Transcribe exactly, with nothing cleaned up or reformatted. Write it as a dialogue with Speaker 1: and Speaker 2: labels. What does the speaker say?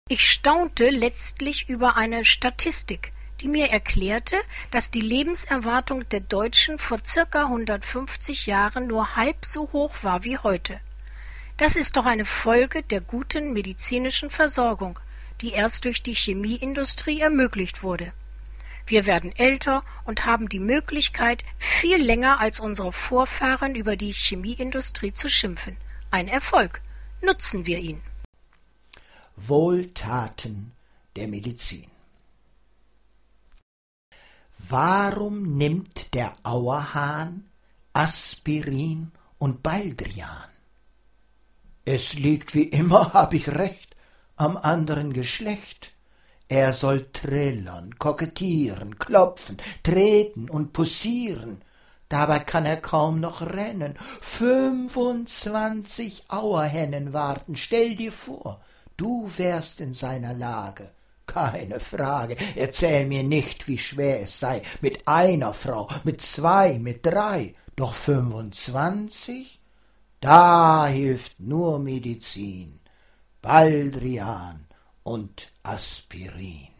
Speaker 1: Ich staunte letztlich über eine Statistik, die mir erklärte, dass die Lebenserwartung der Deutschen vor circa hundertfünfzig Jahren nur halb so hoch war wie heute. Das ist doch eine Folge der guten medizinischen Versorgung, die erst durch die Chemieindustrie ermöglicht wurde. Wir werden älter und haben die Möglichkeit, viel länger als unsere Vorfahren über die Chemieindustrie zu schimpfen. Ein Erfolg. Nutzen wir ihn.
Speaker 2: Wohltaten der Medizin. Warum nimmt der Auerhahn Aspirin und Baldrian? Es liegt wie immer, hab ich recht, am anderen Geschlecht. Er soll trillern, kokettieren, klopfen, treten und poussieren. Dabei kann er kaum noch rennen. Fünfundzwanzig Auerhennen warten, stell dir vor, du wärst in seiner Lage. Keine Frage, erzähl mir nicht, wie schwer es sei, mit einer Frau, mit zwei, mit drei, doch fünfundzwanzig? Da hilft nur Medizin, Baldrian und Aspirin.